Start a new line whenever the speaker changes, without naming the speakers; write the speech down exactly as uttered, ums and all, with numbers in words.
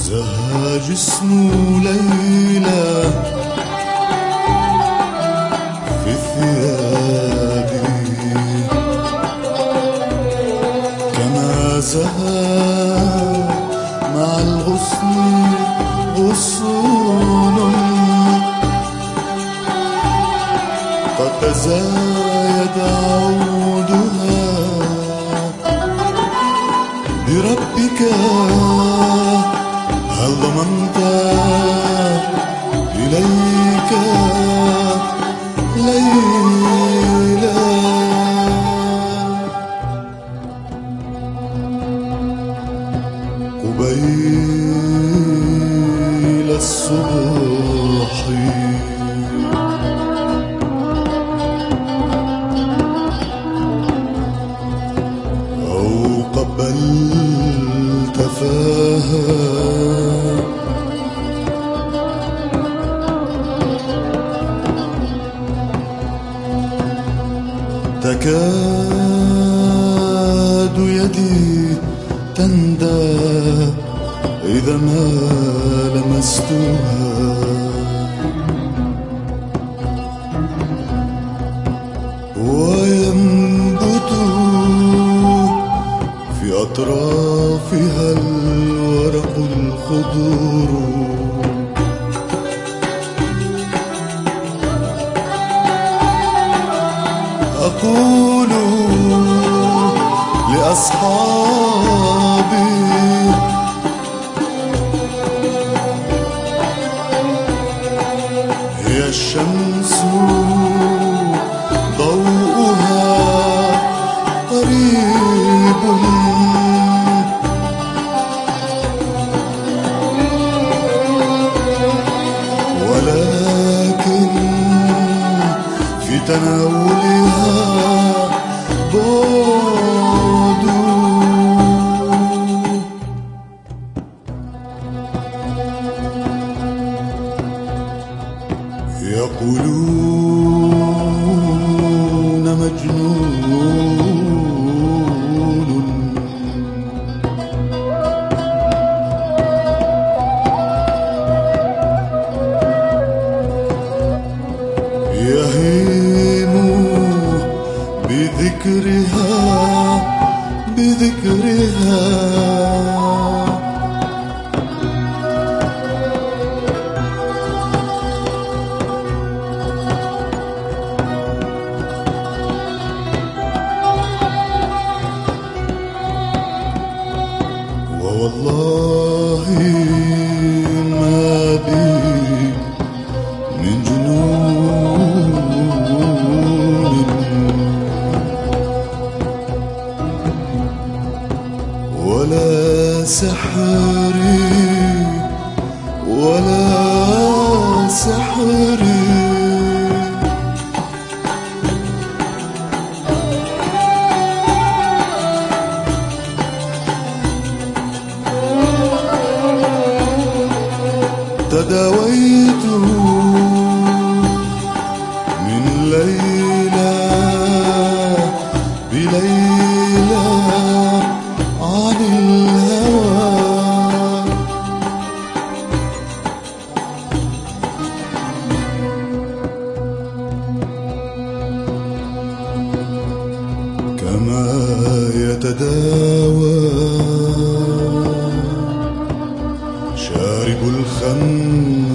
زهى جسمه ليلى في ثيابي كما زهى مع الغصن غصون قد تزايد عودها بربك هل ضمنت إليك ليلى قبيل الصبح أو قبلت فاها تكاد يدي تندى إذا ما لمستها وينبت في أطرافها الورق الخضر أقول لأصحابي هي الشمس ضوءها قريب ولكن في تناولها بعد يقولون مجنون يهيم بذكرها بذكرها ووالله ما بي من جنون ولا سحري ولا سحري تداويت من ليلى بليلى عن الهوى كما يتداوى شارب الخمر